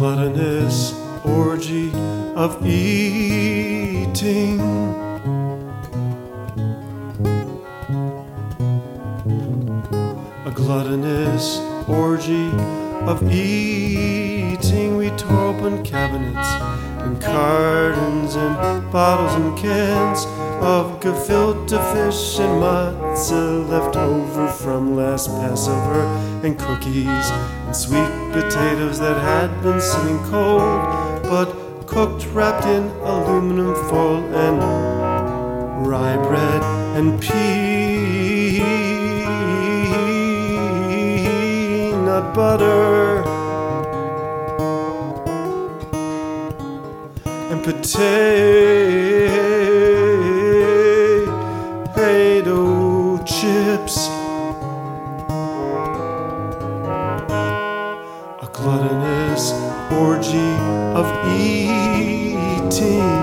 gluttonous orgy of eating. A gluttonous orgy of eating. We tore open cabinets and cartons and bottles and cans of gefilte fish and matzah left over from last Passover, and cookies and sweet potatoes that had been sitting cold but cooked, wrapped in aluminum foil, and rye bread and peanut butter and potato chips. A gluttonous orgy of eating.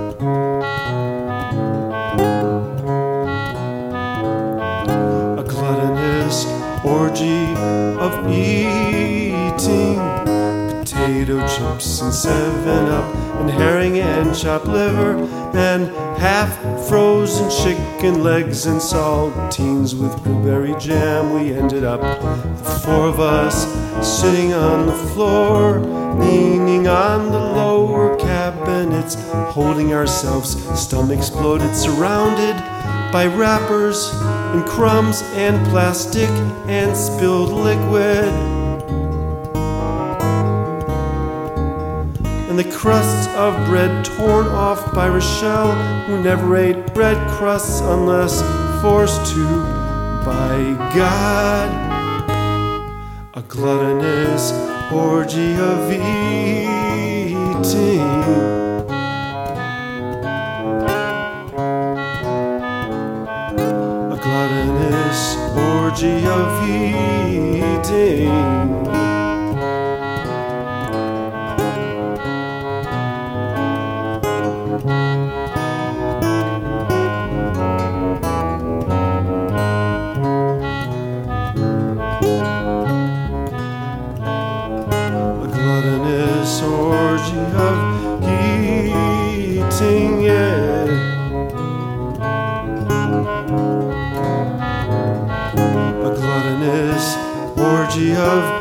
A gluttonous orgy of eating. Potato chips and 7-Up and herring and chopped liver and half-frozen chicken legs and saltines with blueberry jam. We ended up, the four of us, sitting on the floor, leaning on the lower cabinets, holding ourselves, stomachs bloated, surrounded by wrappers and crumbs and plastic and spilled liquid. And the crusts of bread torn off by Rochelle, who never ate bread crusts unless forced to by God. A gluttonous orgy of eating. A gluttonous orgy of eating. Gluttonous orgy of eating, yeah. A gluttonous orgy of